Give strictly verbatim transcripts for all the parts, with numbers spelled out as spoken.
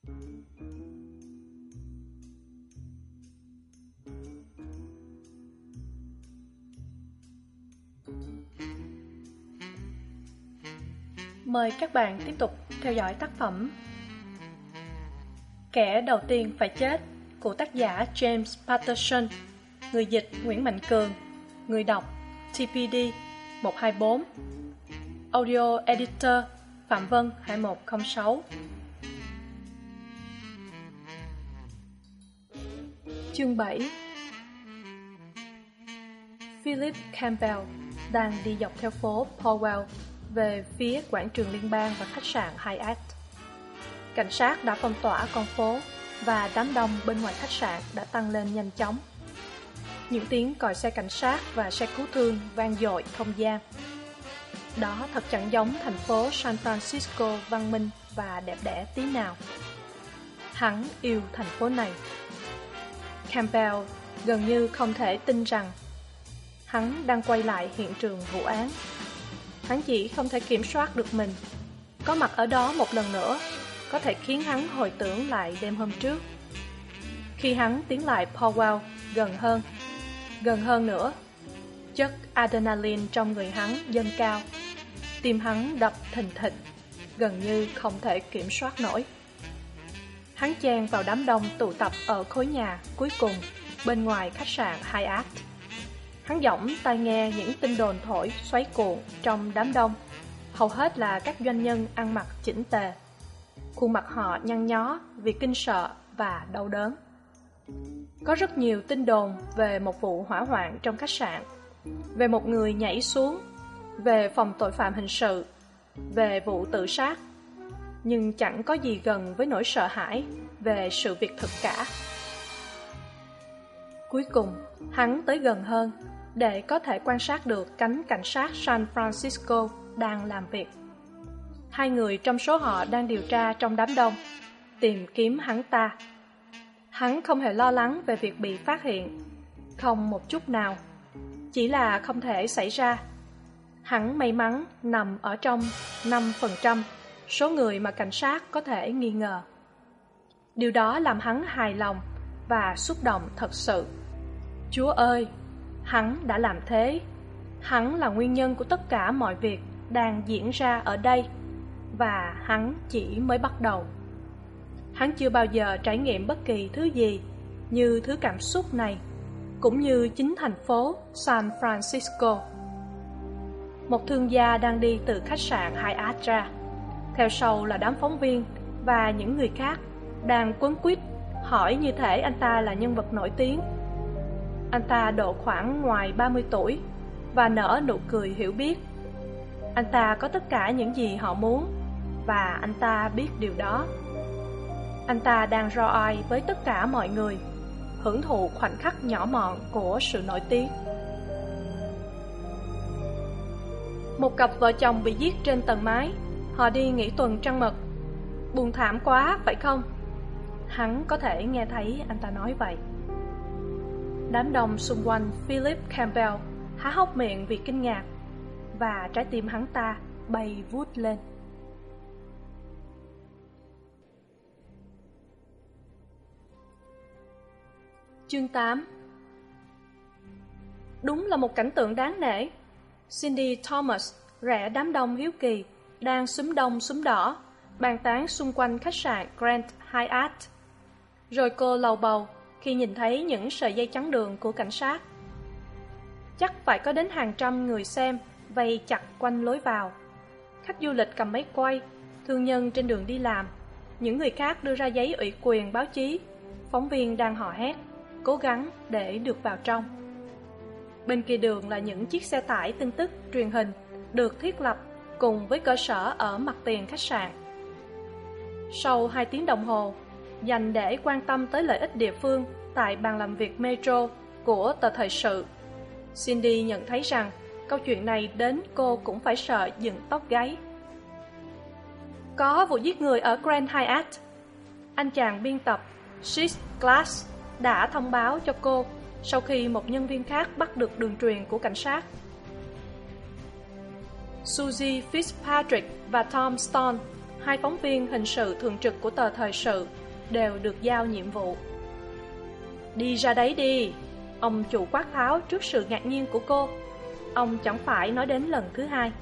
Mời các bạn tiếp tục theo dõi tác phẩm Kẻ đầu tiên phải chết của tác giả James Patterson, người dịch Nguyễn Mạnh Cường, người đọc tê pê đê một hai bốn, audio editor Phạm Vân hai một không sáu. Chương bảy. Philip Campbell đang đi dọc theo phố Powell về phía quảng trường liên bang và khách sạn Hyatt. Cảnh sát đã phong tỏa con phố và đám đông bên ngoài khách sạn đã tăng lên nhanh chóng. Những tiếng còi xe cảnh sát và xe cứu thương vang dội không gian. Đó thật chẳng giống thành phố San Francisco văn minh và đẹp đẽ tí nào. Hắn yêu thành phố này. Campbell gần như không thể tin rằng hắn đang quay lại hiện trường vụ án. Hắn chỉ không thể kiểm soát được mình. Có mặt ở đó một lần nữa có thể khiến hắn hồi tưởng lại đêm hôm trước. Khi hắn tiến lại Powell gần hơn, gần hơn nữa, chất adrenaline trong người hắn dâng cao. Tim hắn đập thình thịch, gần như không thể kiểm soát nổi. Hắn chen vào đám đông tụ tập ở khối nhà cuối cùng bên ngoài khách sạn Hyatt. Hắn giỏng tai nghe những tin đồn thổi xoáy cuộn trong đám đông. Hầu hết là các doanh nhân ăn mặc chỉnh tề. Khuôn mặt họ nhăn nhó vì kinh sợ và đau đớn. Có rất nhiều tin đồn về một vụ hỏa hoạn trong khách sạn, về một người nhảy xuống, về phòng tội phạm hình sự, về vụ tự sát. Nhưng chẳng có gì gần với nỗi sợ hãi về sự việc thực cả. Cuối cùng, hắn tới gần hơn để có thể quan sát được cánh cảnh sát San Francisco đang làm việc. Hai người trong số họ đang điều tra trong đám đông, tìm kiếm hắn ta. Hắn không hề lo lắng về việc bị phát hiện, không một chút nào. Chỉ là không thể xảy ra. Hắn may mắn nằm ở trong năm phần trăm số người mà cảnh sát có thể nghi ngờ. Điều đó làm hắn hài lòng và xúc động thật sự. Chúa ơi, hắn đã làm thế. Hắn là nguyên nhân của tất cả mọi việc đang diễn ra ở đây. Và hắn chỉ mới bắt đầu. Hắn chưa bao giờ trải nghiệm bất kỳ thứ gì như thứ cảm xúc này, cũng như chính thành phố San Francisco. Một thương gia đang đi từ khách sạn Hyatt ra. Theo sau là đám phóng viên và những người khác đang quấn quýt hỏi như thể anh ta là nhân vật nổi tiếng. Anh ta độ khoảng ngoài ba mươi tuổi và nở nụ cười hiểu biết. Anh ta có tất cả những gì họ muốn và anh ta biết điều đó. Anh ta đang ro ai với tất cả mọi người, hưởng thụ khoảnh khắc nhỏ mọn của sự nổi tiếng. Một cặp vợ chồng bị giết trên tầng mái. Họ đi nghỉ tuần trăng mật. Buồn thảm quá, phải không? Hắn có thể nghe thấy anh ta nói vậy. Đám đông xung quanh Philip Campbell há hốc miệng vì kinh ngạc, và trái tim hắn ta bay vút lên. Chương tám. Đúng là một cảnh tượng đáng nể. Cindy Thomas rẽ đám đông hiếu kỳ đang xúm đông xúm đỏ bàn tán xung quanh khách sạn Grand Hyatt. Rồi cô lầu bầu khi nhìn thấy những sợi dây chắn đường của cảnh sát. Chắc phải có đến hàng trăm người xem vây chặt quanh lối vào. Khách du lịch cầm máy quay, thương nhân trên đường đi làm, những người khác đưa ra giấy ủy quyền báo chí, phóng viên đang hò hét, cố gắng để được vào trong. Bên kia đường là những chiếc xe tải tin tức truyền hình được thiết lập cùng với cơ sở ở mặt tiền khách sạn. Sau hai tiếng đồng hồ dành để quan tâm tới lợi ích địa phương tại bàn làm việc Metro của tờ thời sự, Cindy nhận thấy rằng câu chuyện này đến cô cũng phải sợ dựng tóc gáy. Có vụ giết người ở Grand Hyatt. Anh chàng biên tập Sid Glass đã thông báo cho cô sau khi một nhân viên khác bắt được đường truyền của cảnh sát. Suzy Fitzpatrick và Tom Stone hai phóng viên hình sự thường trực của tờ Thời sự đều được giao nhiệm vụ. Đi ra đấy đi, ông chủ quát tháo trước sự ngạc nhiên của cô. Ông chẳng phải nói đến lần thứ hai.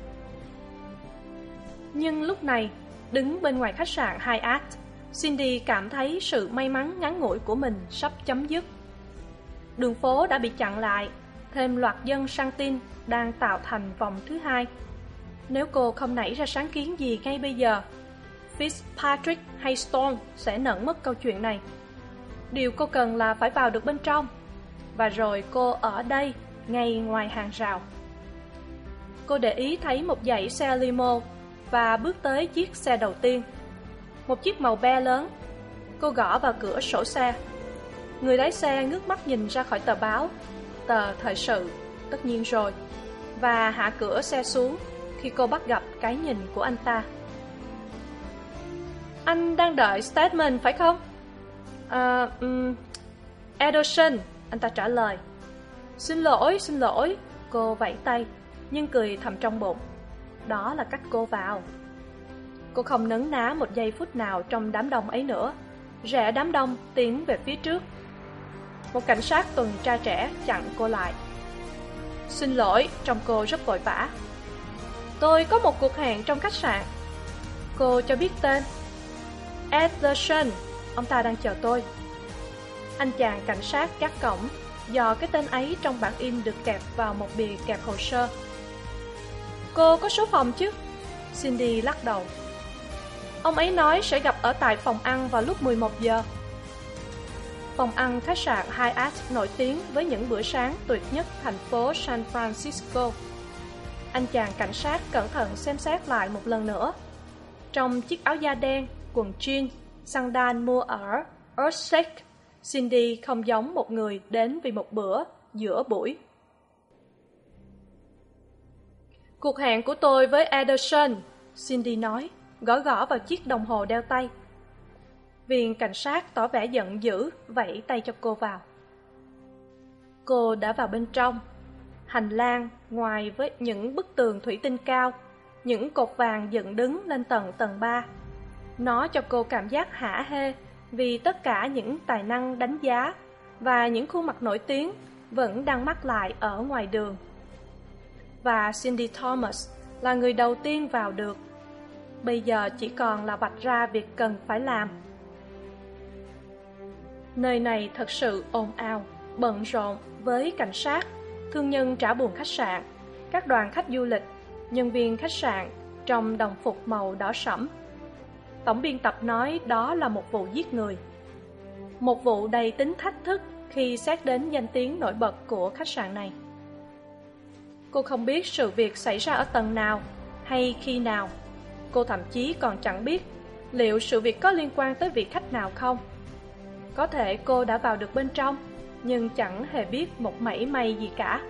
Nhưng lúc này, đứng bên ngoài khách sạn Hyatt, Cindy cảm thấy sự may mắn ngắn ngủi của mình sắp chấm dứt. Đường phố đã bị chặn lại, thêm loạt dân săn tin đang tạo thành vòng thứ hai. Nếu cô không nảy ra sáng kiến gì ngay bây giờ, Fitzpatrick hay Stone sẽ nẫn mất câu chuyện này. Điều cô cần là phải vào được bên trong, và rồi cô ở đây, ngay ngoài hàng rào. Cô để ý thấy một dãy xe limo và bước tới chiếc xe đầu tiên. Một chiếc màu be lớn. Cô gõ vào cửa sổ xe. Người lái xe ngước mắt nhìn ra khỏi tờ báo, tờ Thời sự, tất nhiên rồi, và hạ cửa xe xuống khi cô bắt gặp cái nhìn của anh ta. Anh đang đợi statement phải không? À, um, Ederson, anh ta trả lời. Xin lỗi, xin lỗi, cô vẫy tay, nhưng cười thầm trong bụng. Đó là cách cô vào. Cô không nấn ná một giây phút nào trong đám đông ấy nữa, rẽ đám đông tiến về phía trước. Một cảnh sát tuần tra trẻ chặn cô lại. Xin lỗi, trông cô rất vội vã. Tôi có một cuộc hẹn trong khách sạn. Cô cho biết tên. Ederson, ông ta đang chờ tôi. Anh chàng cảnh sát gác cổng, dò cái tên ấy trong bản in được kẹp vào một bìa kẹp hồ sơ. Cô có số phòng chứ? Cindy lắc đầu. Ông ấy nói sẽ gặp ở tại phòng ăn vào lúc mười một giờ. Phòng ăn khách sạn Hyatt nổi tiếng với những bữa sáng tuyệt nhất thành phố San Francisco. Anh chàng cảnh sát cẩn thận xem xét lại một lần nữa. Trong chiếc áo da đen, quần jean, sandal mua ở Earthshake, Cindy không giống một người đến vì một bữa giữa buổi. Cuộc hẹn của tôi với Ederson, Cindy nói, gõ gõ vào chiếc đồng hồ đeo tay. Viên cảnh sát tỏ vẻ giận dữ, vẫy tay cho cô vào. Cô đã vào bên trong. Hành lang ngoài với những bức tường thủy tinh cao, những cột vàng dựng đứng lên tầng tầng ba. Nó cho cô cảm giác hả hê vì tất cả những tài năng đánh giá và những khuôn mặt nổi tiếng vẫn đang mắc lại ở ngoài đường. Và Cindy Thomas là người đầu tiên vào được. Bây giờ chỉ còn là vạch ra việc cần phải làm. Nơi này thật sự ồn ào, bận rộn với cảnh sát, thương nhân trả buồn khách sạn, các đoàn khách du lịch, nhân viên khách sạn trong đồng phục màu đỏ sẫm. Tổng biên tập nói đó là một vụ giết người. Một vụ đầy tính thách thức khi xét đến danh tiếng nổi bật của khách sạn này. Cô không biết sự việc xảy ra ở tầng nào hay khi nào. Cô thậm chí còn chẳng biết liệu sự việc có liên quan tới vị khách nào không. Có thể cô đã vào được bên trong, nhưng chẳng hề biết một mảy may gì cả.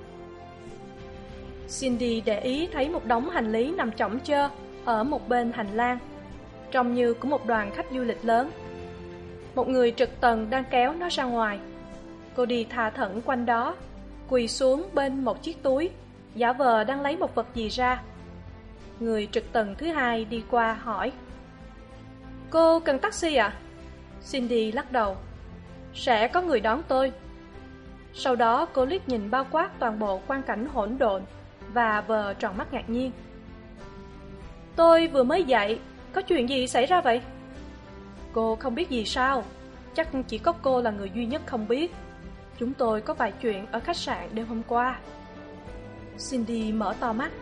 Cindy để ý thấy một đống hành lý nằm chỏng chơ ở một bên hành lang, trông như của một đoàn khách du lịch lớn. Một người trực tầng đang kéo nó ra ngoài. Cô đi thà thẩn quanh đó, quỳ xuống bên một chiếc túi, giả vờ đang lấy một vật gì ra. Người trực tầng thứ hai đi qua hỏi: Cô cần taxi à? Cindy lắc đầu. Sẽ có người đón tôi. Sau đó cô liếc nhìn bao quát toàn bộ quang cảnh hỗn độn và vờ tròn mắt ngạc nhiên. Tôi vừa mới dậy, có chuyện gì xảy ra vậy? Cô không biết gì sao? Chắc chỉ có cô là người duy nhất không biết. Chúng tôi có vài chuyện ở khách sạn đêm hôm qua. Cindy mở to mắt.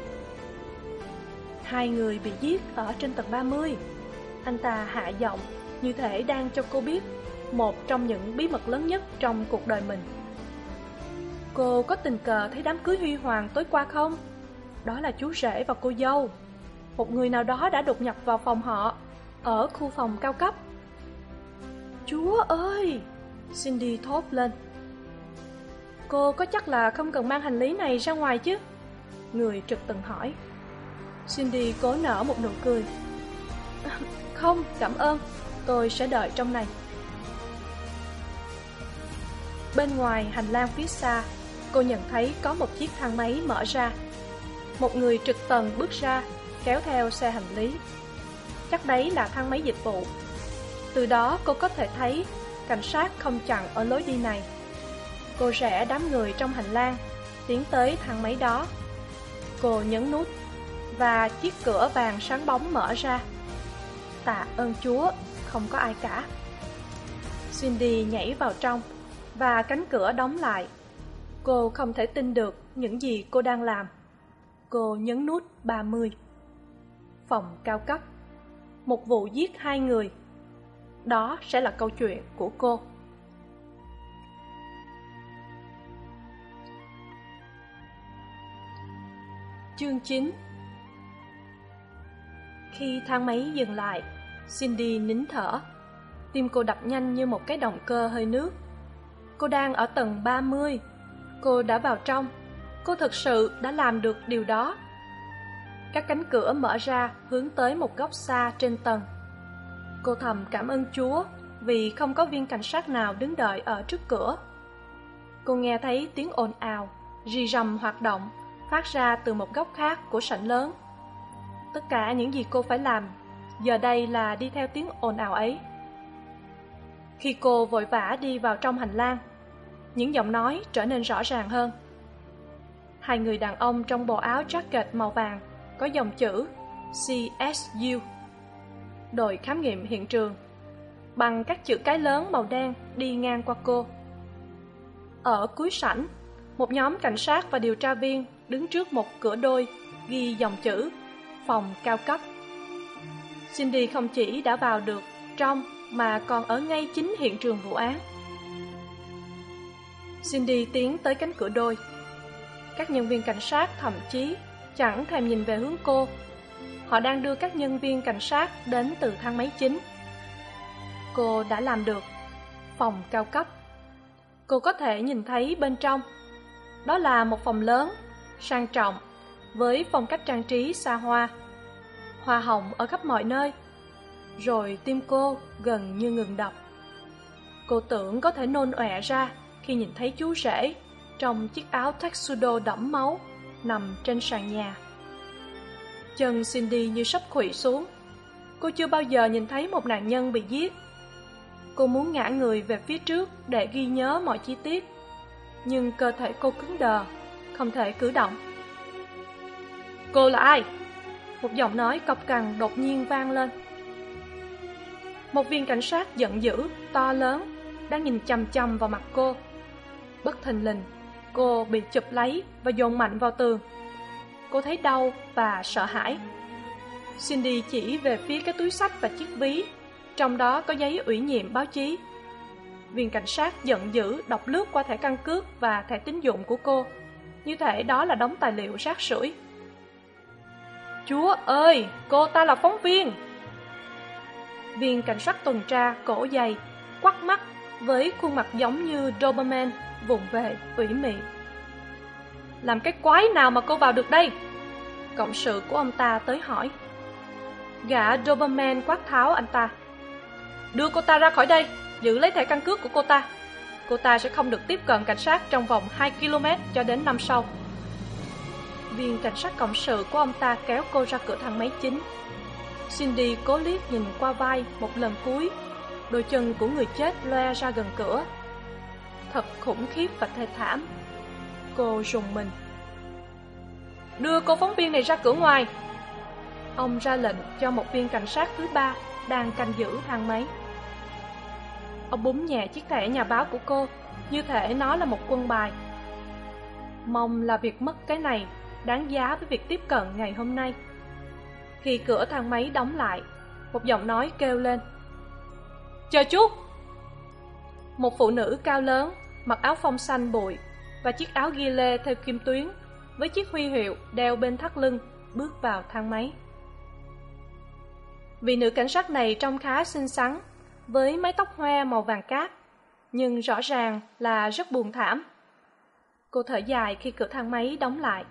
Hai người bị giết ở trên tầng ba mươi. Anh ta hạ giọng, như thể đang cho cô biết một trong những bí mật lớn nhất trong cuộc đời mình. Cô có tình cờ thấy đám cưới huy hoàng tối qua không? Đó là chú rể và cô dâu. Một người nào đó đã đột nhập vào phòng họ, ở khu phòng cao cấp. Chúa ơi! Cindy thốt lên. Cô có chắc là không cần mang hành lý này ra ngoài chứ? Người trực tầng hỏi. Cindy cố nở một nụ cười. Không, cảm ơn, tôi sẽ đợi trong này. Bên ngoài hành lang phía xa, cô nhận thấy có một chiếc thang máy mở ra. Một người trực tầng bước ra, kéo theo xe hành lý. chắc đấy là thang máy dịch vụ. Từ đó cô có thể thấy cảnh sát không chặn ở lối đi này. Cô rẽ đám người trong hành lang, tiến tới thang máy đó. Cô nhấn nút, và chiếc cửa vàng sáng bóng mở ra. Tạ ơn Chúa, không có ai cả. Cindy nhảy vào trong, và cánh cửa đóng lại. Cô không thể tin được những gì cô đang làm. Cô nhấn nút ba mươi. Phòng cao cấp. Một vụ giết hai người. Đó sẽ là câu chuyện của cô. Chương chín. Khi thang máy dừng lại, Cindy nín thở. Tim cô đập nhanh như một cái động cơ hơi nước. Cô đang ở tầng ba mươi. Cô đã vào trong. Cô thực sự đã làm được điều đó. Các cánh cửa mở ra hướng tới một góc xa trên tầng. Cô thầm cảm ơn Chúa vì không có viên cảnh sát nào đứng đợi ở trước cửa. Cô nghe thấy tiếng ồn ào, rì rầm hoạt động phát ra từ một góc khác của sảnh lớn. Tất cả những gì cô phải làm giờ đây là đi theo tiếng ồn ào ấy. Khi cô vội vã đi vào trong hành lang, những giọng nói trở nên rõ ràng hơn. Hai người đàn ông trong bộ áo jacket màu vàng có dòng chữ C S U. Đội khám nghiệm hiện trường bằng các chữ cái lớn màu đen đi ngang qua cô. Ở cuối sảnh, một nhóm cảnh sát và điều tra viên đứng trước một cửa đôi ghi dòng chữ phòng cao cấp. Cindy không chỉ đã vào được trong mà còn ở ngay chính hiện trường vụ án. Cindy tiến tới cánh cửa đôi. Các nhân viên cảnh sát thậm chí chẳng thèm nhìn về hướng cô. Họ đang đưa các nhân viên cảnh sát đến từ thang máy chính. Cô đã làm được. Phòng cao cấp. Cô có thể nhìn thấy bên trong. Đó là một phòng lớn, sang trọng, với phong cách trang trí xa hoa. Hoa hồng ở khắp mọi nơi. Rồi tim cô gần như ngừng đập. Cô tưởng có thể nôn ọe ra khi nhìn thấy chú rể trong chiếc áo tuxedo đẫm máu nằm trên sàn nhà. Chân Cindy như sắp khuỵu xuống. Cô chưa bao giờ nhìn thấy một nạn nhân bị giết. Cô muốn ngã người về phía trước để ghi nhớ mọi chi tiết, nhưng cơ thể cô cứng đờ, không thể cử động. Cô là ai? Một giọng nói cộc cằn đột nhiên vang lên. Một viên cảnh sát giận dữ, to lớn, đang nhìn chằm chằm vào mặt cô. Bất thình lình, cô bị chụp lấy và dồn mạnh vào tường. Cô thấy đau và sợ hãi. Cindy chỉ về phía cái túi xách và chiếc ví, trong đó có giấy ủy nhiệm báo chí. Viên cảnh sát giận dữ đọc lướt qua thẻ căn cước và thẻ tín dụng của cô, như thể đó là đống tài liệu rác rưởi. Chúa ơi, cô ta là phóng viên! Viên cảnh sát tuần tra cổ dày, quắt mắt với khuôn mặt giống như Doberman vụng về ủy mị. Làm cái quái nào mà cô vào được đây? Cộng sự của ông ta tới hỏi. Gã Doberman quát tháo anh ta. Đưa cô ta ra khỏi đây, giữ lấy thẻ căn cước của cô ta. Cô ta sẽ không được tiếp cận cảnh sát trong vòng hai ki lô mét cho đến năm sau. Viên cảnh sát cộng sự của ông ta kéo cô ra cửa thang máy chính. Cindy cố liếc nhìn qua vai một lần cuối. Đôi chân của người chết loe ra gần cửa. Thật khủng khiếp và thê thảm. Cô rùng mình. Đưa cô phóng viên này ra cửa ngoài. Ông ra lệnh cho một viên cảnh sát thứ ba đang canh giữ thang máy. Ông búng nhẹ chiếc thẻ nhà báo của cô, như thể nó là một quân bài. Mong là việc mất cái này đáng giá với việc tiếp cận ngày hôm nay. Khi cửa thang máy đóng lại, một giọng nói kêu lên. Chờ chút! Một phụ nữ cao lớn, mặc áo phông xanh bụi và chiếc áo ghi lê theo kim tuyến, với chiếc huy hiệu đeo bên thắt lưng, bước vào thang máy. Vị nữ cảnh sát này trông khá xinh xắn, với mái tóc hoe màu vàng cát, nhưng rõ ràng là rất buồn thảm. Cô thở dài khi cửa thang máy đóng lại.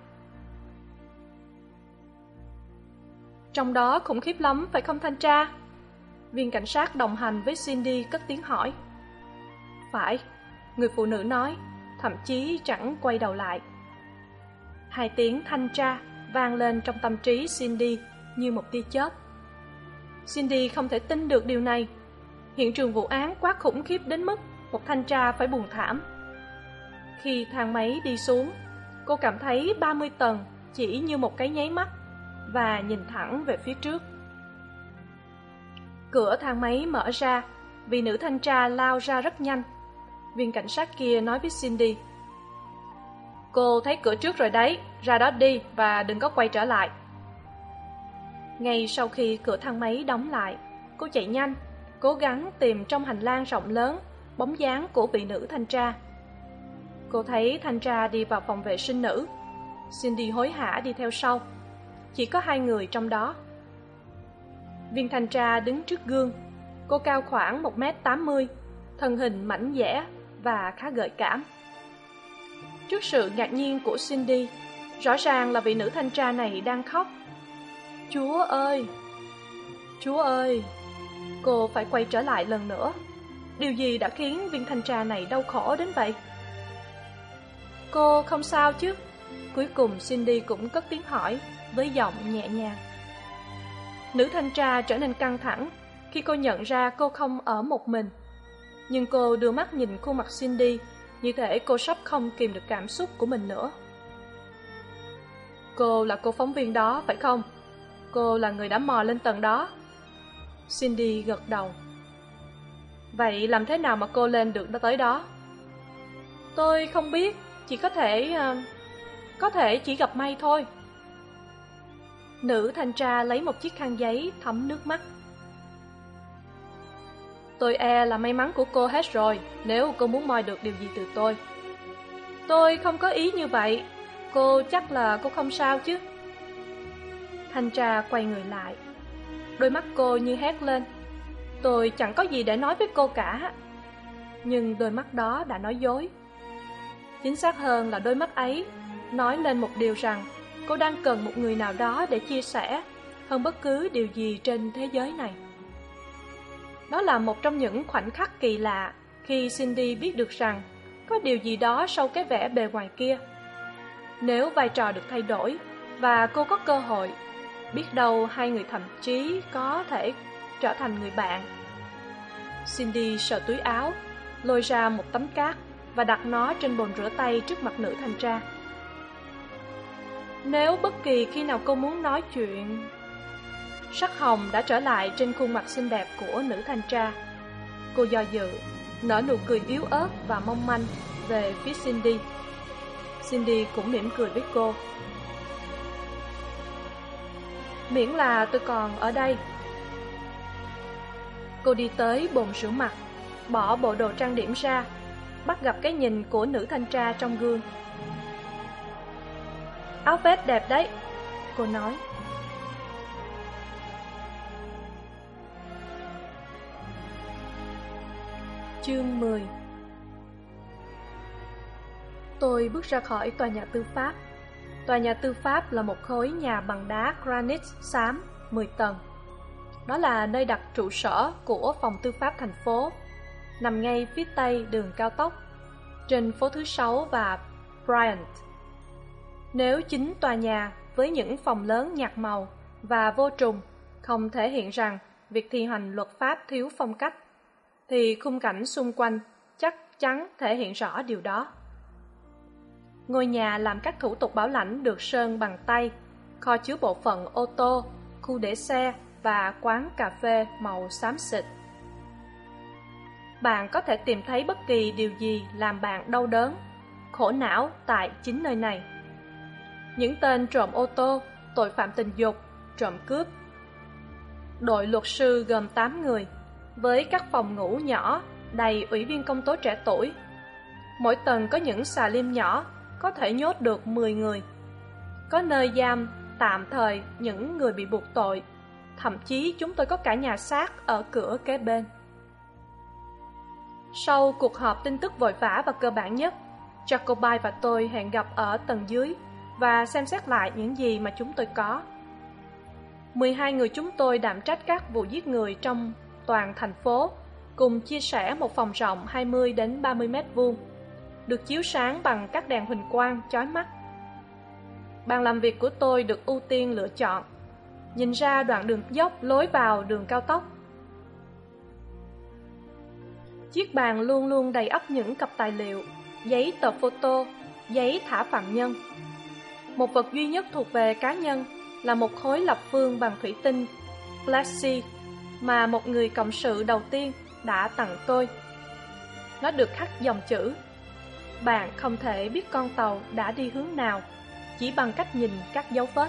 Trong đó khủng khiếp lắm, phải không thanh tra? Viên cảnh sát đồng hành với Cindy cất tiếng hỏi. Phải, người phụ nữ nói, thậm chí chẳng quay đầu lại. Hai tiếng thanh tra vang lên trong tâm trí Cindy như một tia chớp. Cindy không thể tin được điều này. Hiện trường vụ án quá khủng khiếp đến mức một thanh tra phải buồn thảm. Khi thang máy đi xuống, cô cảm thấy ba mươi tầng chỉ như một cái nháy mắt và nhìn thẳng về phía trước. Cửa thang máy mở ra, vì nữ thanh tra lao ra rất nhanh. Viên cảnh sát kia nói với Cindy: "Cô thấy cửa trước rồi đấy, ra đó đi và đừng có quay trở lại." Ngay sau khi cửa thang máy đóng lại, cô chạy nhanh, cố gắng tìm trong hành lang rộng lớn bóng dáng của vị nữ thanh tra. Cô thấy thanh tra đi vào phòng vệ sinh nữ. Cindy hối hả đi theo sau. Chỉ có hai người trong đó. Viên thanh tra đứng trước gương. Cô cao khoảng một mét tám mươi, thân hình mảnh dẻ và khá gợi cảm. Trước sự ngạc nhiên của Cindy, rõ ràng là vị nữ thanh tra này đang khóc. Chúa ơi! Chúa ơi! Cô phải quay trở lại lần nữa. Điều gì đã khiến viên thanh tra này đau khổ đến vậy? Cô không sao chứ? Cuối cùng Cindy cũng cất tiếng hỏi với giọng nhẹ nhàng. Nữ thanh tra trở nên căng thẳng khi cô nhận ra cô không ở một mình. Nhưng cô đưa mắt nhìn khuôn mặt Cindy, như thể cô sắp không kìm được cảm xúc của mình nữa. Cô là cô phóng viên đó, phải không? Cô là người đã mò lên tầng đó. Cindy gật đầu. Vậy làm thế nào mà cô lên được tới đó? Tôi không biết, chỉ có thể... Uh, có thể chỉ gặp may thôi. Nữ thanh tra lấy một chiếc khăn giấy thấm nước mắt. Tôi e là may mắn của cô hết rồi, nếu cô muốn moi được điều gì từ tôi. Tôi không có ý như vậy. Cô chắc là cô không sao chứ? Thanh tra quay người lại. Đôi mắt cô như hét lên. Tôi chẳng có gì để nói với cô cả. Nhưng đôi mắt đó đã nói dối. Chính xác hơn là đôi mắt ấy nói lên một điều rằng cô đang cần một người nào đó để chia sẻ hơn bất cứ điều gì trên thế giới này. Đó là một trong những khoảnh khắc kỳ lạ khi Cindy biết được rằng có điều gì đó sau cái vẻ bề ngoài kia. Nếu vai trò được thay đổi và cô có cơ hội, biết đâu hai người thậm chí có thể trở thành người bạn. Cindy sờ túi áo, lôi ra một tấm cát và đặt nó trên bồn rửa tay trước mặt nữ thanh tra. Nếu bất kỳ khi nào cô muốn nói chuyện... Sắc hồng đã trở lại trên khuôn mặt xinh đẹp của nữ thanh tra. Cô do dự, nở nụ cười yếu ớt và mong manh về phía Cindy. Cindy cũng mỉm cười với cô. Miễn là tôi còn ở đây. Cô đi tới bồn rửa mặt, bỏ bộ đồ trang điểm ra, bắt gặp cái nhìn của nữ thanh tra trong gương. Áo vest đẹp đấy, cô nói. Chương mười. Tôi bước ra khỏi tòa nhà tư pháp. Tòa nhà tư pháp là một khối nhà bằng đá granite xám mười tầng. Đó là nơi đặt trụ sở của phòng tư pháp thành phố, nằm ngay phía tây đường cao tốc, trên phố thứ sáu và Bryant. Nếu chính tòa nhà với những phòng lớn nhạt màu và vô trùng không thể hiện rằng việc thi hành luật pháp thiếu phong cách, thì khung cảnh xung quanh chắc chắn thể hiện rõ điều đó. Ngôi nhà làm các thủ tục bảo lãnh được sơn bằng tay, kho chứa bộ phận ô tô, khu để xe và quán cà phê màu xám xịt. Bạn có thể tìm thấy bất kỳ điều gì làm bạn đau đớn, khổ não tại chính nơi này. Những tên trộm ô tô, tội phạm tình dục, trộm cướp. Đội luật sư gồm tám người, với các phòng ngủ nhỏ đầy ủy viên công tố trẻ tuổi. Mỗi tầng có những xà lim nhỏ, có thể nhốt được mười người. Có nơi giam tạm thời những người bị buộc tội. Thậm chí chúng tôi có cả nhà xác ở cửa kế bên. Sau cuộc họp tin tức vội vã và cơ bản nhất, Jacobi và tôi hẹn gặp ở tầng dưới và xem xét lại những gì mà chúng tôi có. mười hai người chúng tôi đảm trách các vụ giết người trong toàn thành phố, cùng chia sẻ một phòng rộng hai mươi đến ba mươi mét vuông, được chiếu sáng bằng các đèn huỳnh quang chói mắt. Bàn làm việc của tôi được ưu tiên lựa chọn. nhìn ra đoạn đường dốc lối vào đường cao tốc. Chiếc bàn luôn luôn đầy ắp những cặp tài liệu, giấy tờ photo, giấy thả phạm nhân. Một vật duy nhất thuộc về cá nhân là một khối lập phương bằng thủy tinh Plexi mà một người cộng sự đầu tiên đã tặng tôi. Nó được khắc dòng chữ: bạn không thể biết con tàu đã đi hướng nào chỉ bằng cách nhìn các dấu vết.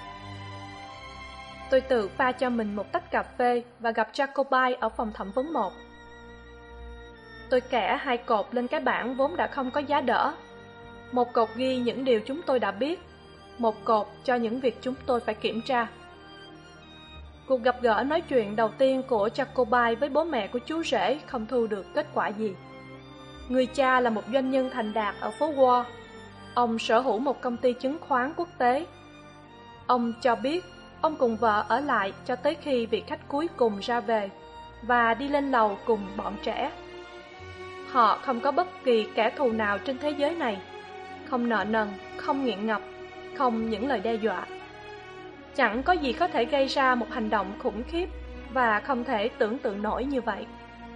Tôi tự pha cho mình một tách cà phê và gặp Jacobi ở phòng thẩm vấn một. Tôi kẻ hai cột lên cái bảng vốn đã không có giá đỡ. Một cột ghi những điều chúng tôi đã biết, một cột cho những việc chúng tôi phải kiểm tra. Cuộc gặp gỡ nói chuyện đầu tiên của Jacobi với bố mẹ của chú rể không thu được kết quả gì. Người cha là một doanh nhân thành đạt ở phố Wall. Ông sở hữu một công ty chứng khoán quốc tế. Ông cho biết ông cùng vợ ở lại cho tới khi vị khách cuối cùng ra về và đi lên lầu cùng bọn trẻ. Họ không có bất kỳ kẻ thù nào trên thế giới này, không nợ nần, không nghiện ngập, không những lời đe dọa. Chẳng có gì có thể gây ra một hành động khủng khiếp và không thể tưởng tượng nổi như vậy.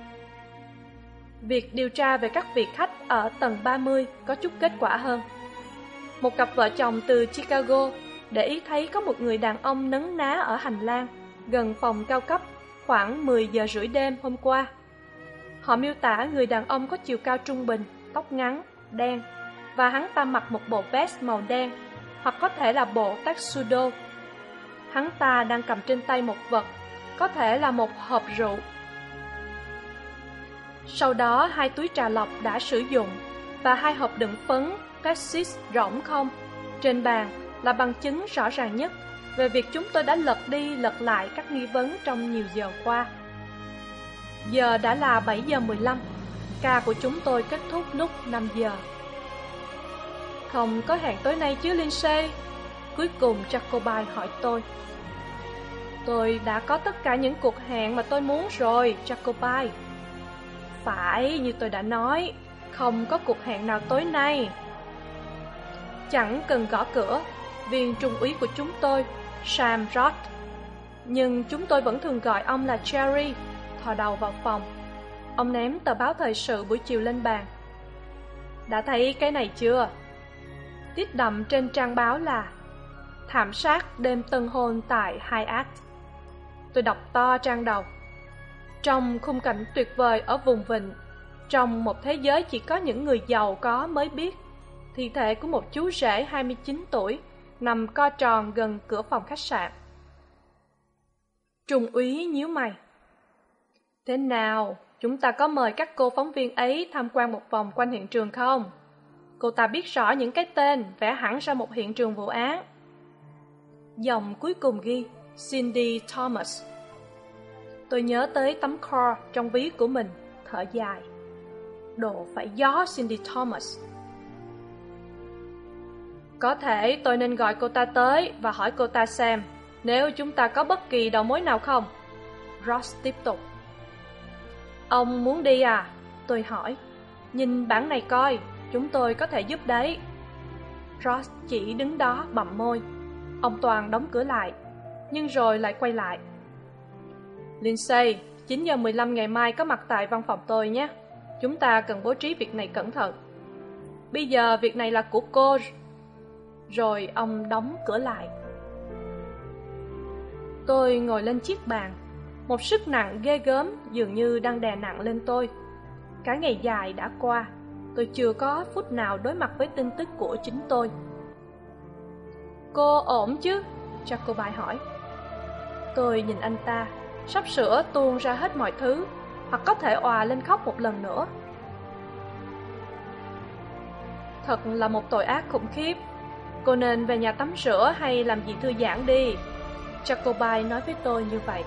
Việc điều tra về các vị khách ở tầng ba mươi có chút kết quả hơn. Một cặp vợ chồng từ Chicago để ý thấy có một người đàn ông nấn ná ở hành lang gần phòng cao cấp khoảng mười giờ rưỡi đêm hôm qua. Họ miêu tả người đàn ông có chiều cao trung bình, tóc ngắn, đen, và hắn ta mặc một bộ vest màu đen, hoặc có thể là bộ tuxedo. Hắn ta đang cầm trên tay một vật, có thể là một hộp rượu. Sau đó hai túi trà lọc đã sử dụng và hai hộp đựng phấn Cassis rỗng không trên bàn là bằng chứng rõ ràng nhất về việc chúng tôi đã lật đi lật lại các nghi vấn trong nhiều giờ qua. Giờ đã là bảy giờ mười lăm, ca của chúng tôi kết thúc lúc năm giờ. Không có hẹn tối nay chứ Lindsay? Cuối cùng Jacobi hỏi tôi. Tôi đã có tất cả những cuộc hẹn mà tôi muốn rồi, Jacobi. Phải, như tôi đã nói, không có cuộc hẹn nào tối nay. Chẳng cần gõ cửa, viên trung úy của chúng tôi, Sam Roth. Nhưng chúng tôi vẫn thường gọi ông là Jerry, thò đầu vào phòng. Ông ném tờ báo thời sự buổi chiều lên bàn. Đã thấy cái này chưa? Tiết đậm trên trang báo là thảm sát đêm tân hôn tại Hyatt. Tôi đọc to trang đầu. Trong khung cảnh tuyệt vời ở vùng vịnh, trong một thế giới chỉ có những người giàu có mới biết, thi thể của một chú rể hai mươi chín tuổi nằm co tròn gần cửa phòng khách sạn. Trung úy nhíu mày. Thế nào, chúng ta có mời các cô phóng viên ấy tham quan một vòng quanh hiện trường không? Cô ta biết rõ những cái tên vẽ hẳn ra một hiện trường vụ án. Dòng cuối cùng ghi Cindy Thomas. Tôi nhớ tới tấm core trong ví của mình, thở dài. Đồ phải gió Cindy Thomas. Có thể tôi nên gọi cô ta tới và hỏi cô ta xem nếu chúng ta có bất kỳ đầu mối nào không. Ross tiếp tục. Ông muốn đi à? Tôi hỏi. Nhìn bản này coi, chúng tôi có thể giúp đấy. Ross chỉ đứng đó bặm môi. Ông Toàn đóng cửa lại, nhưng rồi lại quay lại. Lindsay, chín giờ mười lăm ngày mai có mặt tại văn phòng tôi nhé. Chúng ta cần bố trí việc này cẩn thận. Bây giờ việc này là của cô. Rồi ông đóng cửa lại. Tôi ngồi lên chiếc bàn. Một sức nặng ghê gớm dường như đang đè nặng lên tôi. Cả ngày dài đã qua, tôi chưa có phút nào đối mặt với tin tức của chính tôi. Cô ổn chứ? Jacobi hỏi. Tôi nhìn anh ta, sắp sửa tuôn ra hết mọi thứ, hoặc có thể òa lên khóc một lần nữa. Thật là một tội ác khủng khiếp. Cô nên về nhà tắm rửa hay làm gì thư giãn đi. Jacobi nói với tôi như vậy.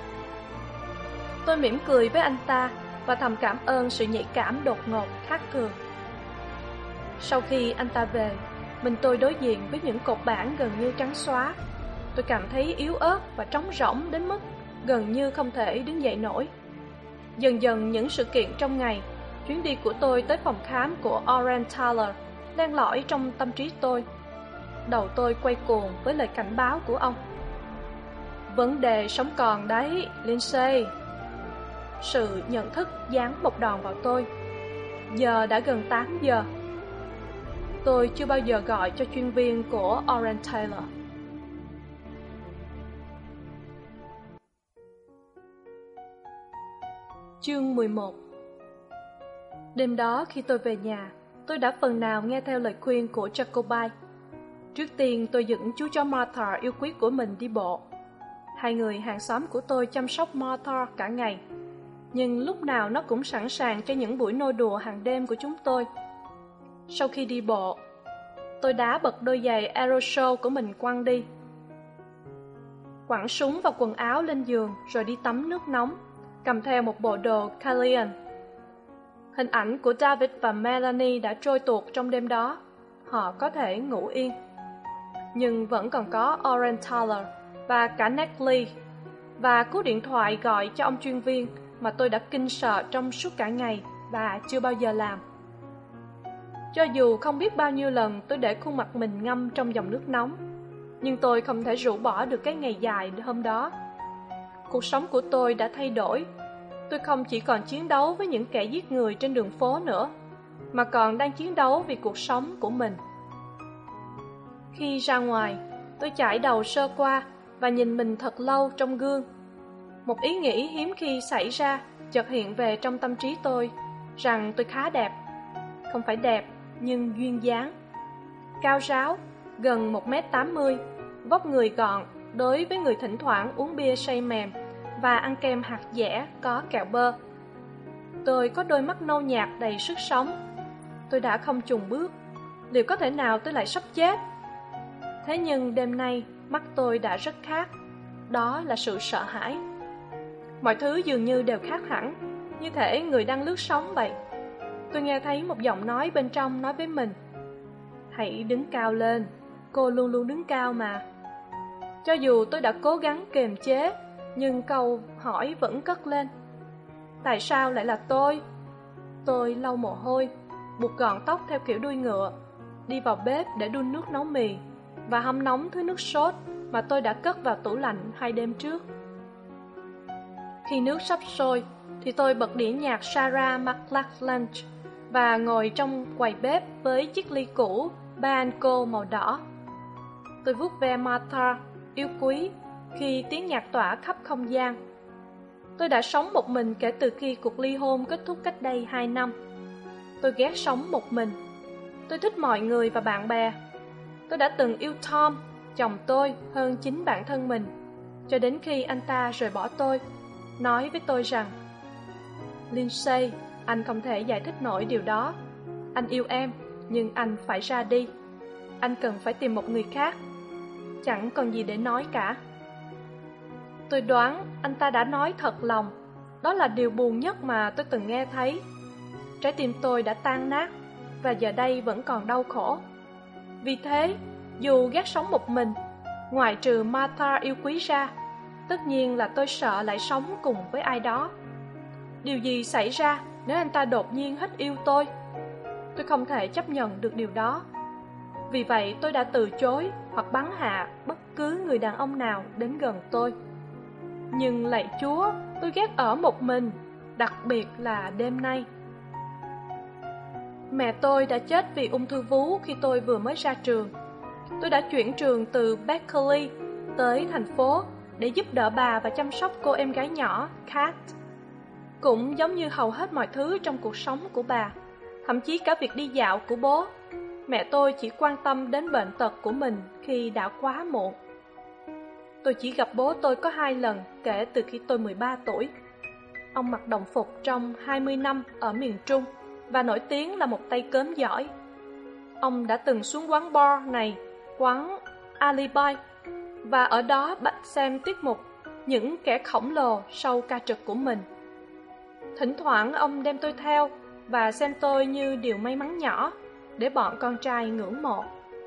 Tôi mỉm cười với anh ta và thầm cảm ơn sự nhạy cảm đột ngột khác thường. Sau khi anh ta về, mình tôi đối diện với những cột bảng gần như trắng xóa. Tôi cảm thấy yếu ớt và trống rỗng đến mức gần như không thể đứng dậy nổi. Dần dần những sự kiện trong ngày, chuyến đi của tôi tới phòng khám của Oren Tyler len lỏi trong tâm trí tôi. Đầu tôi quay cuồng với lời cảnh báo của ông. Vấn đề sống còn đấy, Lindsay. Sự nhận thức giáng một đòn vào tôi. Giờ đã gần tám giờ. Tôi chưa bao giờ gọi cho chuyên viên của Oren Taylor. Chương mười một. Đêm đó khi tôi về nhà, tôi đã phần nào nghe theo lời khuyên của Jacobi. Trước tiên tôi dẫn chú chó Martha yêu quý của mình đi bộ. Hai người hàng xóm của tôi chăm sóc Martha cả ngày, nhưng lúc nào nó cũng sẵn sàng cho những buổi nô đùa hàng đêm của chúng tôi. Sau khi đi bộ, tôi đá bật đôi giày aerosol của mình quăng đi, quẳng súng và quần áo lên giường rồi đi tắm nước nóng, cầm theo một bộ đồ Callian. Hình ảnh của David và Melanie đã trôi tuột trong đêm đó. Họ có thể ngủ yên, nhưng vẫn còn có Oren Taylor và cả Natalie, và cú điện thoại gọi cho ông chuyên viên mà tôi đã kinh sợ trong suốt cả ngày và chưa bao giờ làm. Cho dù không biết bao nhiêu lần tôi để khuôn mặt mình ngâm trong dòng nước nóng, nhưng tôi không thể rũ bỏ được cái ngày dài hôm đó. Cuộc sống của tôi đã thay đổi. Tôi không chỉ còn chiến đấu với những kẻ giết người trên đường phố nữa, mà còn đang chiến đấu vì cuộc sống của mình. Khi ra ngoài, tôi chải đầu sơ qua và nhìn mình thật lâu trong gương. Một ý nghĩ hiếm khi xảy ra chợt hiện về trong tâm trí tôi, rằng tôi khá đẹp. Không phải đẹp, nhưng duyên dáng. Cao ráo, gần một mét tám mươi, vóc người gọn đối với người thỉnh thoảng uống bia say mềm và ăn kem hạt dẻ có kẹo bơ. Tôi có đôi mắt nâu nhạt đầy sức sống. Tôi đã không chùn bước. Liệu có thể nào tôi lại sắp chết? Thế nhưng đêm nay mắt tôi đã rất khác. Đó là sự sợ hãi. Mọi thứ dường như đều khác hẳn, như thể người đang lướt sóng vậy. Tôi nghe thấy một giọng nói bên trong nói với mình: hãy đứng cao lên, cô luôn luôn đứng cao mà. Cho dù tôi đã cố gắng kiềm chế, nhưng câu hỏi vẫn cất lên: tại sao lại là tôi? Tôi lau mồ hôi, buộc gọn tóc theo kiểu đuôi ngựa, đi vào bếp để đun nước nấu mì và hâm nóng thứ nước sốt mà tôi đã cất vào tủ lạnh hai đêm trước. Khi nước sắp sôi thì tôi bật đĩa nhạc Sarah McLachlan và ngồi trong quầy bếp với chiếc ly cũ Banco màu đỏ. Tôi vuốt ve Martha yêu quý khi tiếng nhạc tỏa khắp không gian. Tôi đã sống một mình kể từ khi cuộc ly hôn kết thúc cách đây hai năm. Tôi ghét sống một mình. Tôi thích mọi người và bạn bè. Tôi đã từng yêu Tom, chồng tôi, hơn chính bản thân mình, cho đến khi anh ta rời bỏ tôi, nói với tôi rằng: Lindsay, anh không thể giải thích nổi điều đó. Anh yêu em, nhưng anh phải ra đi. Anh cần phải tìm một người khác. Chẳng còn gì để nói cả. Tôi đoán anh ta đã nói thật lòng. Đó là điều buồn nhất mà tôi từng nghe thấy. Trái tim tôi đã tan nát, và giờ đây vẫn còn đau khổ. Vì thế, dù ghét sống một mình, ngoại trừ Martha yêu quý ra, tất nhiên là tôi sợ lại sống cùng với ai đó. Điều gì xảy ra nếu anh ta đột nhiên hết yêu tôi? Tôi không thể chấp nhận được điều đó. Vì vậy tôi đã từ chối hoặc bắn hạ bất cứ người đàn ông nào đến gần tôi. Nhưng lạy Chúa, tôi ghét ở một mình, đặc biệt là đêm nay. Mẹ tôi đã chết vì ung thư vú khi tôi vừa mới ra trường. Tôi đã chuyển trường từ Berkeley tới thành phố để giúp đỡ bà và chăm sóc cô em gái nhỏ, Kat. Cũng giống như hầu hết mọi thứ trong cuộc sống của bà, thậm chí cả việc đi dạo của bố, mẹ tôi chỉ quan tâm đến bệnh tật của mình khi đã quá muộn. Tôi chỉ gặp bố tôi có hai lần kể từ khi tôi mười ba tuổi. Ông mặc đồng phục trong hai mươi năm ở miền Trung và nổi tiếng là một tay cớm giỏi. Ông đã từng xuống quán bar này, quán Alibi, và ở đó bắt xem tiết mục những kẻ khổng lồ sau ca trực của mình. Thỉnh thoảng ông đem tôi theo và xem tôi như điều may mắn nhỏ để bọn con trai ngưỡng mộ.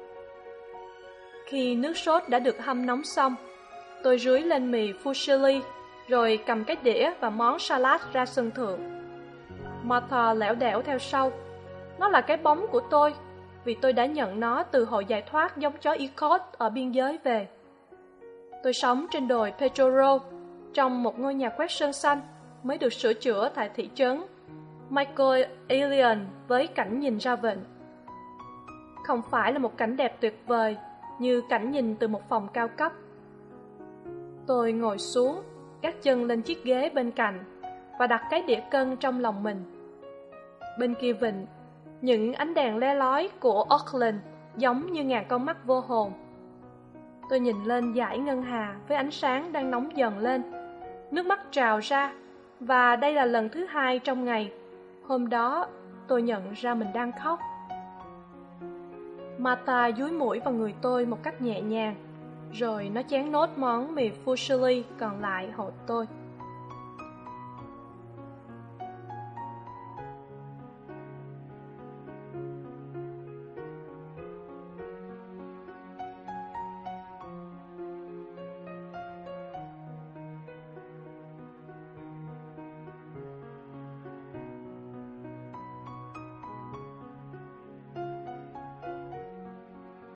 Khi nước sốt đã được hâm nóng xong, tôi rưới lên mì fusilli, rồi cầm cái đĩa và món salad ra sân thượng. Martha lẻo đẻo theo sau. Nó là cái bóng của tôi, vì tôi đã nhận nó từ hội giải thoát giống chó Ecot ở biên giới về. Tôi sống trên đồi Petro, trong một ngôi nhà quét sơn xanh mới được sửa chữa tại thị trấn Michaelion với cảnh nhìn ra vịnh. Không phải là một cảnh đẹp tuyệt vời như cảnh nhìn từ một phòng cao cấp. Tôi ngồi xuống, gác chân lên chiếc ghế bên cạnh và đặt cái đĩa cân trong lòng mình. Bên kia vịnh, những ánh đèn le lói của Auckland giống như ngàn con mắt vô hồn. Tôi nhìn lên dải ngân hà với ánh sáng đang nóng dần lên. Nước mắt trào ra, và đây là lần thứ hai trong ngày. Hôm đó, tôi nhận ra mình đang khóc. Martha dúi mũi vào người tôi một cách nhẹ nhàng, rồi nó chén nốt món mì fusilli còn lại hộ tôi.